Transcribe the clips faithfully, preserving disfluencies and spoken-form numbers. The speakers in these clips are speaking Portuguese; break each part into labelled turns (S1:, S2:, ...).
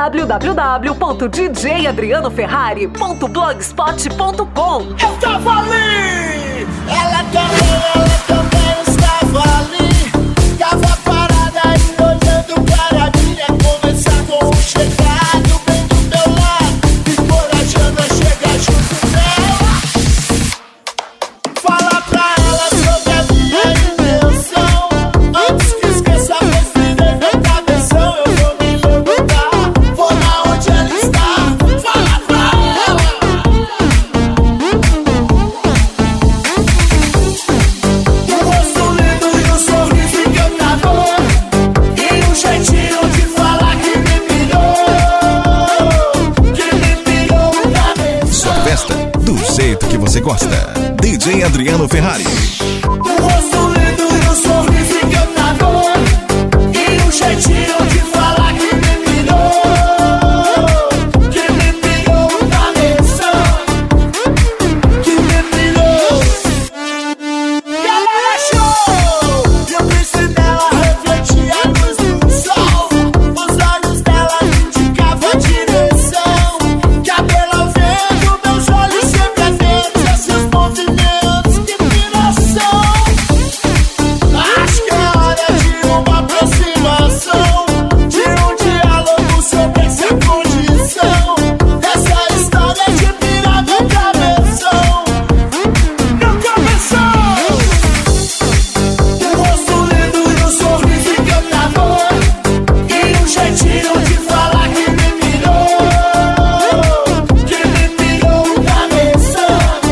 S1: w w w ponto d j adriano ferrari ponto blogspot ponto com.
S2: Eu tava ali, ela também, ela também estava ali. Tava parada e olhando para mim. É começar com o chegado bem do meu lado, encorajando a chegar junto dela. Fala pra ela sobre a minha intenção, antes que esqueça a besteira da cabeção. Eu vou me levantar, vou na onde ela está. Fala pra ela. O rosto lindo e o sorriso encantador, e um jeitinho de falar que me pirou, que me pirou na mesa.
S3: Sua festa do jeito que você gosta. D J Adriano Ferrari.
S2: O rosto lindo e o sorriso encantador, e um jeitinho de falar que me pirou, que me pirou na mesa, que me pirou. E ela achou, e o príncipe dela refletia a luz do sol. Os olhos dela indicavam a direção, cabelo ao vento, meus olhos sempre atentos a seus movimentos. Que piração! Acho que é hora de uma aproximação, de um diálogo sobre essa condição, dessa história de pirar meu cabeção, meu cabeção. O rosto lindo e o sorriso encantador, e um jeitinho de falar que me pirou, que me pirou na mesa.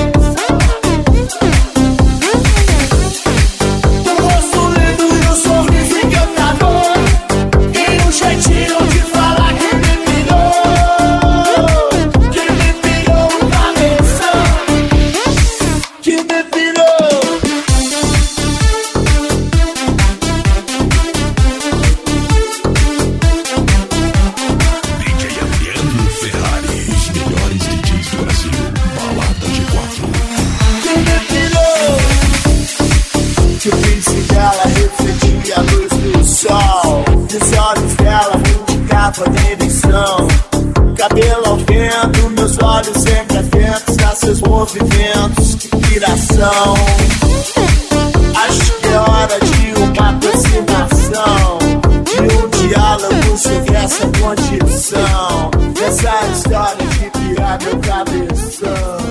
S2: O rosto lindo e o sorriso encantador, e um jeitinho de falar que me pirou, que me pirou na mesa, que me pirou.
S3: D J Adriano Ferrari. Os melhores D Js do Brasil. Balada G quatro.
S2: Que me pirou. Que o príncipe dela refletia a luz do sol, e os olhos dela indicavam a direção, cabelo ao vento, meus olhos sempre atentos a seus movimentos. Que piração! Acho que é hora de uma aproximação, de um diálogo sobre essa condição, dessa história de pirar meu cabeção.